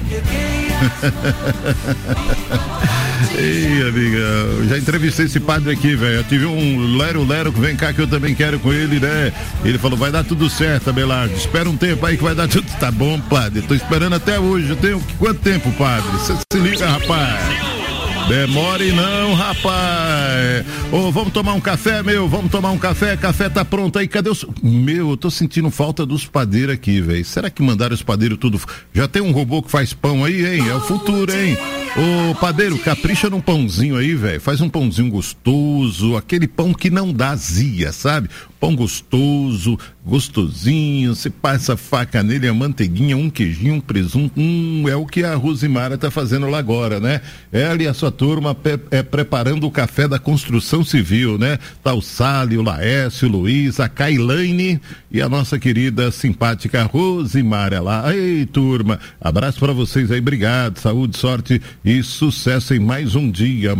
Ei, amigão, já entrevistei esse padre aqui, velho. Eu tive um lero que vem cá que eu também quero com ele, né? Ele falou, vai dar tudo certo, Abelardo. Espera um tempo aí que vai dar tudo. Tá bom, padre. Tô esperando até hoje. Eu tenho quanto tempo, padre? Você se liga, rapaz. Demore não, rapaz. Ô, vamos tomar um café, meu? Vamos tomar um café? Café tá pronto aí, cadê os... Meu, eu tô sentindo falta dos padeiros aqui, velho. Será que mandaram os padeiros tudo? Já tem um robô que faz pão aí, hein? É o futuro, hein? Ô, padeiro, capricha num pãozinho aí, velho. Faz um pãozinho gostoso, aquele pão que não dá azia, sabe? Pão gostoso, gostosinho, você passa a faca nele, a manteiguinha, um queijinho, um presunto, é o que a Rosimara tá fazendo lá agora, né? Ela e a sua turma preparando o café da construção civil, né? Tá o Sali, o Laércio, o Luiz, a Kailane e a nossa querida, simpática Rosimara lá. Ei, turma, abraço pra vocês aí, obrigado, saúde, sorte e sucesso em mais um dia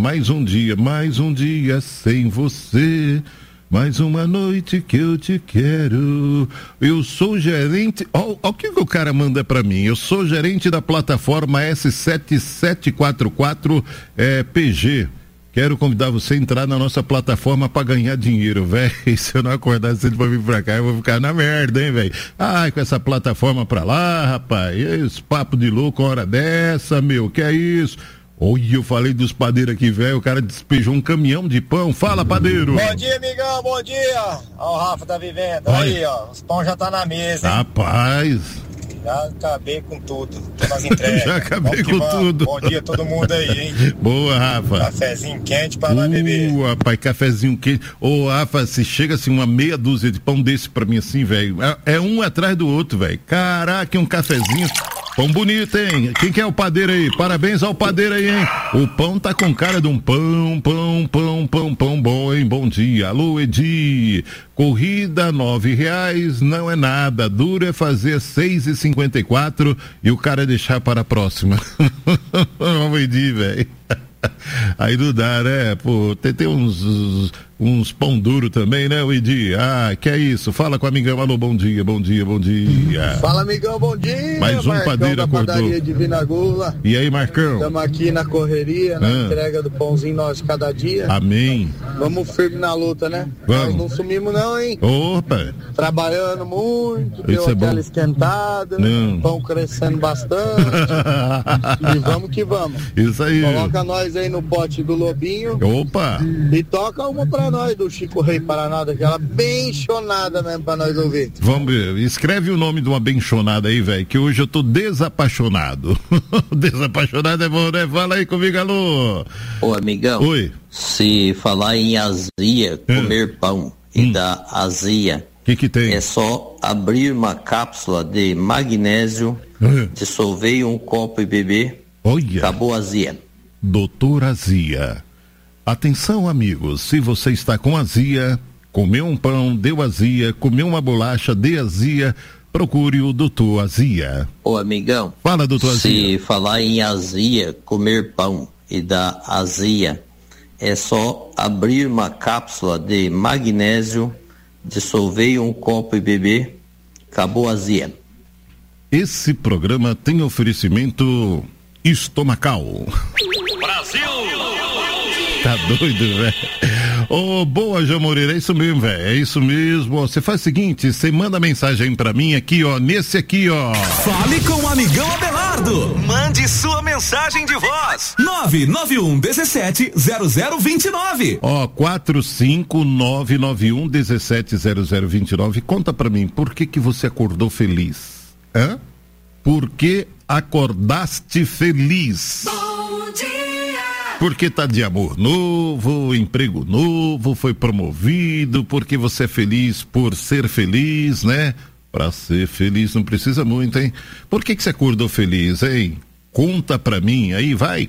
sem você. Mais uma noite que eu te quero. Eu sou gerente. Ó, o que o cara manda pra mim? Eu sou gerente da plataforma S7744 PG. Quero convidar você a entrar na nossa plataforma pra ganhar dinheiro, velho. Se eu não acordar cedo pra vir pra cá, eu vou ficar na merda, hein, velho? Ai, com essa plataforma pra lá, rapaz. Esse papo de louco, hora dessa, meu. Que é isso? Oi, eu falei dos padeiros aqui, velho, o cara despejou um caminhão de pão. Fala, padeiro. Bom dia, amigão, bom dia. Ó, o Rafa da Vivenda. Aí, ó, os pão já tá na mesa, hein? Rapaz. Já acabei com tudo, todas as entregas. Já acabei com tudo. Bom dia a todo mundo aí, hein? Boa, Rafa. Cafezinho quente pra lá beber. Rapaz, cafezinho quente. Ô, Rafa, se chega assim uma meia dúzia de pão desse pra mim assim, velho, é um atrás do outro, velho. Caraca, um cafezinho. Pão bonito, hein? Quem que é o padeiro aí? Parabéns ao padeiro aí, hein? O pão tá com cara de um pão bom, hein? Bom dia. Alô, Edi. Corrida R$9, não é nada. Duro é fazer 6,54 e o cara deixar para a próxima. Vamos, Edi, velho. Aí não dá, né? Pô, tem uns pão duro também, né, Edi? Ah, que é isso? Fala com o amigão. Alô, bom dia. Fala, amigão, bom dia. Mais um Marcão padeiro acordou. Padaria Divina Gula. E aí, Marcão? Estamos aqui na correria, na entrega do pãozinho nosso cada dia. Amém. Vamos firme na luta, né? Vamos. Nós não sumimos não, hein? Opa. Trabalhando muito, deu Isso é aquela bom. esquentada, pão crescendo bastante. E vamos que vamos. Isso aí. Coloca nós aí no pote do Lobinho. Opa. E toca uma pra nós do Chico Rei Paraná, aquela benchonada mesmo pra nós ouvir. Vamos ver, escreve o nome de uma benchonada aí, velho, que hoje eu tô desapaixonado. Desapaixonado é bom, né? Fala aí comigo, alô. Ô, amigão. Oi. Se falar em azia, comer pão e dar azia, que tem? É só abrir uma cápsula de magnésio, dissolver em um copo e beber. Olha. Acabou a azia. Doutor Azia. Atenção, amigos, se você está com azia, comeu um pão, deu azia, comeu uma bolacha, deu azia, procure o doutor Azia. Ô, amigão. Fala, doutor Se Azia. falar em azia, comer pão e dar azia, é só abrir uma cápsula de magnésio, dissolver um copo e beber, acabou a azia. Esse programa tem oferecimento estomacal. Brasil! Tá doido, velho? Ô, boa, João Moreira, é isso mesmo, velho, é isso mesmo. Você faz o seguinte, você manda mensagem pra mim aqui, ó, nesse aqui, ó. Fale com o amigão Abelardo. Mande sua mensagem de voz. 991-17-0029. Ó, 45991-170029. Conta pra mim, por que você acordou feliz? Hã? Por que acordaste feliz? Bom dia! Porque tá de amor novo, emprego novo, foi promovido, porque você é feliz por ser feliz, né? Pra ser feliz não precisa muito, hein? Por que você acordou feliz, hein? Conta pra mim, aí vai,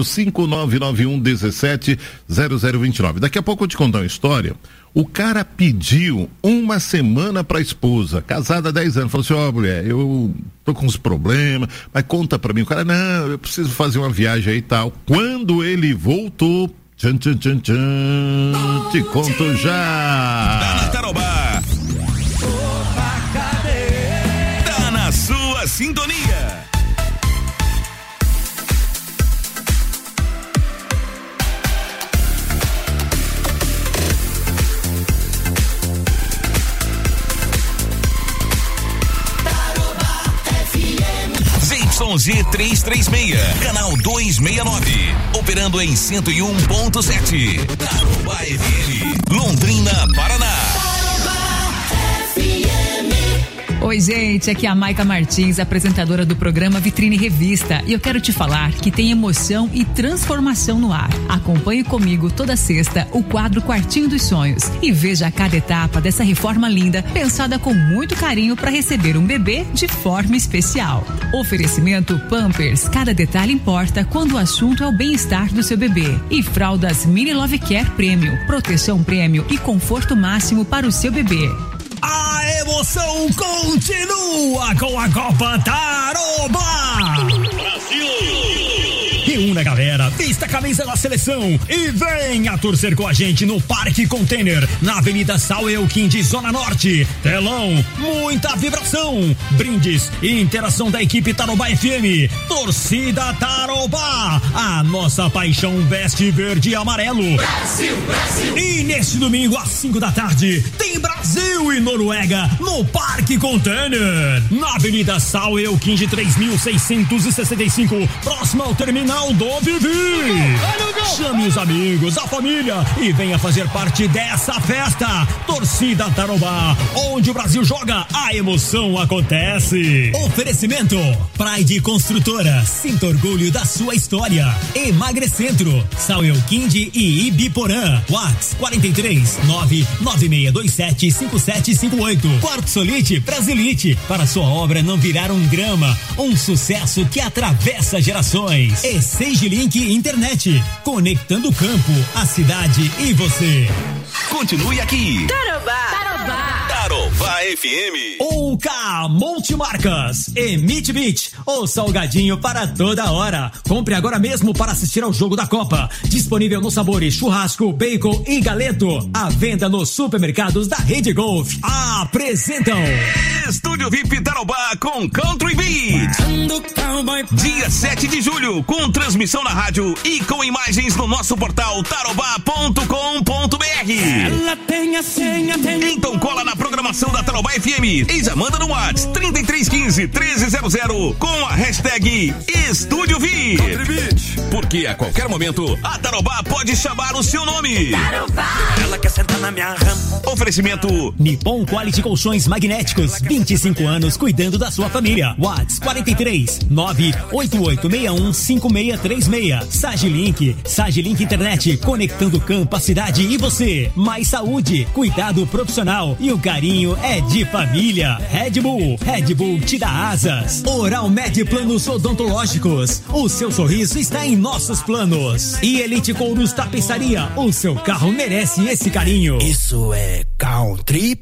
45991-170029. Daqui a pouco eu te contar uma história. O cara pediu uma semana pra esposa, casada há 10 anos, falou assim, ó, mulher, eu tô com uns problemas, mas conta pra mim. O cara, não, eu preciso fazer uma viagem aí e tal. Quando ele voltou, tchan, tchan, tchan, tchan, te conto já. Tá na Tarobá. Tá na sua sintonia. ZYG 336, canal 269, operando em 101.7. Tarobá FM, Londrina, Paraná. Oi, gente, aqui é a Maica Martins, apresentadora do programa Vitrine Revista, e eu quero te falar que tem emoção e transformação no ar. Acompanhe comigo toda sexta o quadro Quartinho dos Sonhos e veja cada etapa dessa reforma linda, pensada com muito carinho para receber um bebê de forma especial. Oferecimento Pampers, cada detalhe importa quando o assunto é o bem-estar do seu bebê. E fraldas Mini Love Care Premium, proteção prêmio e conforto máximo para o seu bebê. A emoção continua com a Copa Tarobá! Brasil! Reúna a galera, vista a camisa da seleção e venha torcer com a gente no Parque Container, na Avenida São Euquim de Zona Norte. Telão, muita vibração, brindes e interação da equipe Tarobá FM. Torcida Tarobá, a nossa paixão veste verde e amarelo. Brasil, Brasil! E neste domingo às 5 da tarde tem Brasil e Noruega no Parque Container, na Avenida São Euquim de 3665, próximo ao terminal do Vivi. Chame os amigos, a família e venha fazer parte dessa festa. Torcida Tarobá, onde o Brasil joga, a emoção acontece. Oferecimento Pride Construtora, sinta orgulho da sua história. Emagrecentro, São Euquim e Ibiporã. WhatsApp 43 99627 5758. Quartzolite Brasilite, para sua obra não virar um grama, um sucesso que atravessa gerações. E Sage Link Internet, conectando o campo, a cidade e você. Continue aqui. Tarobá! Tarobá! Tarobá FM. OK Multimarcas, Emit Beach, o salgadinho para toda hora. Compre agora mesmo para assistir ao jogo da Copa. Disponível nos sabores churrasco, bacon e galeto. À venda nos supermercados da Rede Golf. Apresentam Estúdio VIP Tarobá com Country Beat. Dia 7 de julho, com transmissão na rádio e com imagens no nosso portal tarobá.com.br. Ela tem a senha, Então cola na programação da Tarobá FM e já manda no WhatsApp 3315-1300 com a hashtag Estúdio VIP. Porque a qualquer momento a Tarobá pode chamar o seu nome. Tarobá! Ela quer sentar na minha rama. Oferecimento Nippon Quality Colchões Magnéticos, 25 anos cuidando da sua família. WhatsApp 43 98861 5636. Sagilink Internet, conectando o campo, a cidade e você. Mais saúde, cuidado profissional e o carinho é de família. Red Bull te dá asas. Oral Med Planos Odontológicos, o seu sorriso está em nossos planos. E Elite Couros Tapeçaria, o seu carro merece esse carinho. Isso é Country.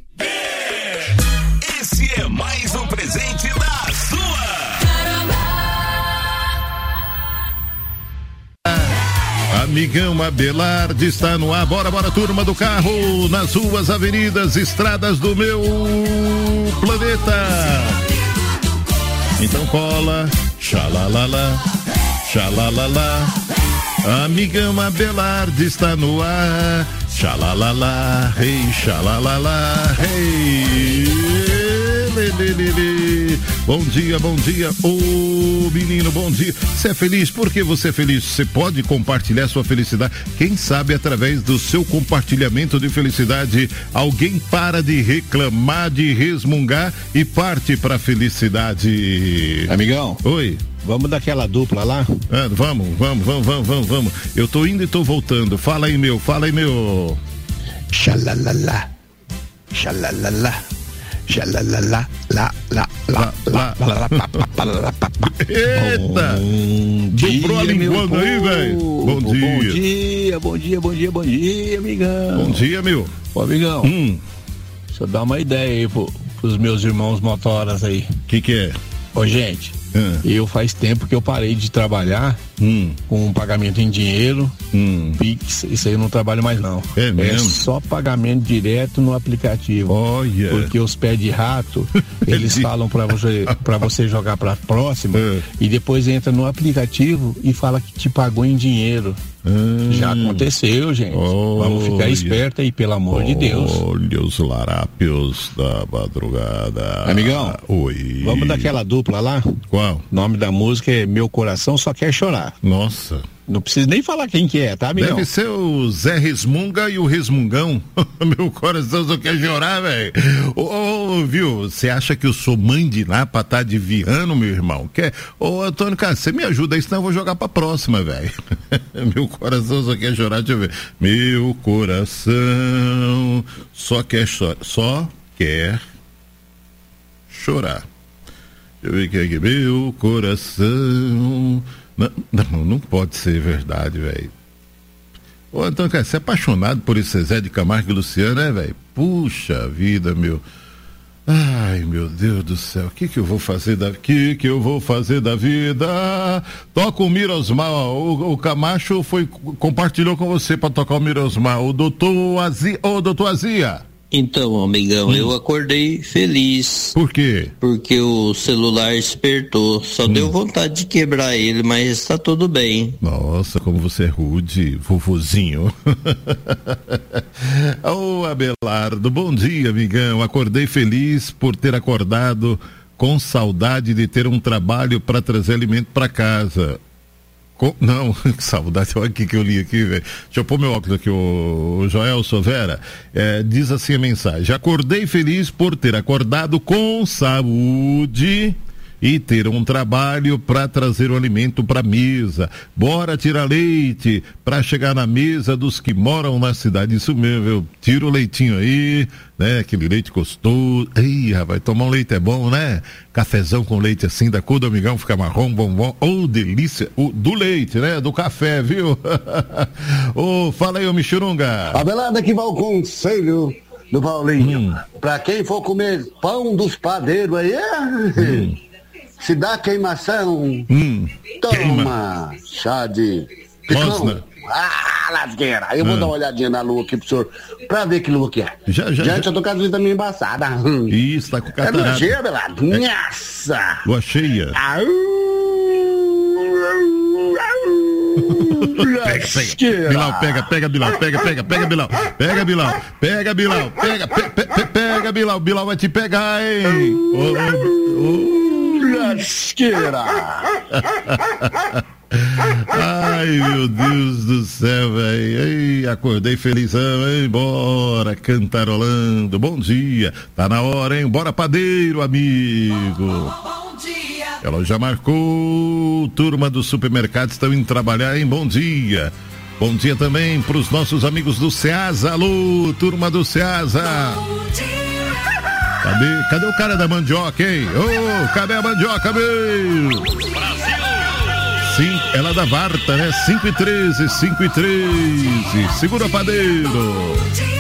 Esse é mais um presente da sua. Amigão Abelardo está no ar. Bora, turma do carro, nas ruas, avenidas, estradas do meu planeta. Então cola, xalalala, xalalala. Amigão Abelardo está no ar. Xalalala, rei, xalalala, rei. Bom dia, ô menino, bom dia. Você é feliz? Por que você é feliz? Você pode compartilhar sua felicidade. Quem sabe através do seu compartilhamento de felicidade, alguém para de reclamar, de resmungar e parte pra felicidade. Amigão. Oi. Vamos daquela dupla lá? Vamos. Eu tô indo e tô voltando. Fala aí, meu. Xalalala. Xalalala. Xalalala. Eita! Dobrou a linguada aí, velho. Bom dia, amigão. Bom dia, meu. Ô, amigão. Deixa eu dar uma ideia aí pros meus irmãos motoras aí. Que é? Ô, gente. Eu faz tempo que eu parei de trabalhar com pagamento em dinheiro, Pix, isso aí eu não trabalho mais não. É mesmo? É só pagamento direto no aplicativo. Olha. Porque os pés de rato, eles falam pra você jogar pra próxima e depois entra no aplicativo e fala que te pagou em dinheiro. Já aconteceu, gente. Vamos ficar esperto aí, pelo amor de Deus. Olha os larápios da madrugada. Amigão. Oi. Vamos daquela dupla lá? Qual? O nome da música é Meu Coração Só Quer Chorar. Nossa. Não preciso nem falar quem que é, tá, amigão? Deve ser o Zé Resmunga e o Resmungão. Meu coração só quer chorar, velho. Viu? Você acha que eu sou mãe de lá pra tá adivinhando, meu irmão? Antônio, cara, você me ajuda aí, senão eu vou jogar pra próxima, velho. Meu coração só quer chorar, deixa eu ver. Meu coração só quer chorar. Só quer chorar. Deixa eu ver aqui. Meu coração... Não pode ser verdade, velho. Ô, Antônio, cara, você é apaixonado por esse Zezé de Camargo e Luciano, né, velho? Puxa vida, meu. Ai, meu Deus do céu, o que eu vou fazer da vida? Toca o Mirosmar, o Camacho compartilhou com você pra tocar o Mirosmar, o doutor Azia. Então, amigão, eu acordei feliz. Por quê? Porque o celular despertou. Só deu vontade de quebrar ele, mas está tudo bem. Nossa, como você é rude, vovozinho. Ô, Abelardo, bom dia, amigão. Acordei feliz por ter acordado com saudade de ter um trabalho para trazer alimento para casa. Não, que saudade, olha aqui que eu li aqui, velho. Deixa eu pôr meu óculos aqui, o Joel Sovera. Diz assim a mensagem: acordei feliz por ter acordado com saúde e ter um trabalho para trazer o alimento para mesa. Bora tirar leite para chegar na mesa dos que moram na cidade. Isso mesmo, eu tiro o leitinho aí, né? Aquele leite gostoso. Ei, rapaz, tomar um leite é bom, né? Cafezão com leite assim, da cor do amigão, fica marrom, bom. Oh, delícia. Do leite, né? Do café, viu? Fala aí, ô Michurunga. Abelardo, aqui vai o conselho do Paulinho. Pra quem for comer pão dos padeiros aí, se dá queimação, toma chá de picão. Lasqueira. Eu vou dar uma olhadinha na lua aqui pro senhor, pra ver que lua que é. Gente, eu tô com a vida meio embaçada. Isso, tá com catarata. É lua cheia, Abelardo? Nossa! Lua cheia. Pega, Bilal. Pega, Bilal. Bilal vai te pegar, hein? Lasqueira! Ai, meu Deus do céu, velho. Acordei felizão, hein? Bora, cantarolando. Bom dia. Tá na hora, hein? Bora, padeiro, amigo. Bom dia. Ela já marcou. Turma do supermercado estão indo trabalhar, hein? Bom dia. Bom dia também pros nossos amigos do Ceasa. Alô, turma do Ceasa. Bom dia. Cadê o cara da mandioca, hein? Cadê a mandioca, meu? Brasil! Sim, ela é da Varta, né? 5 e 13. Segura, padeiro.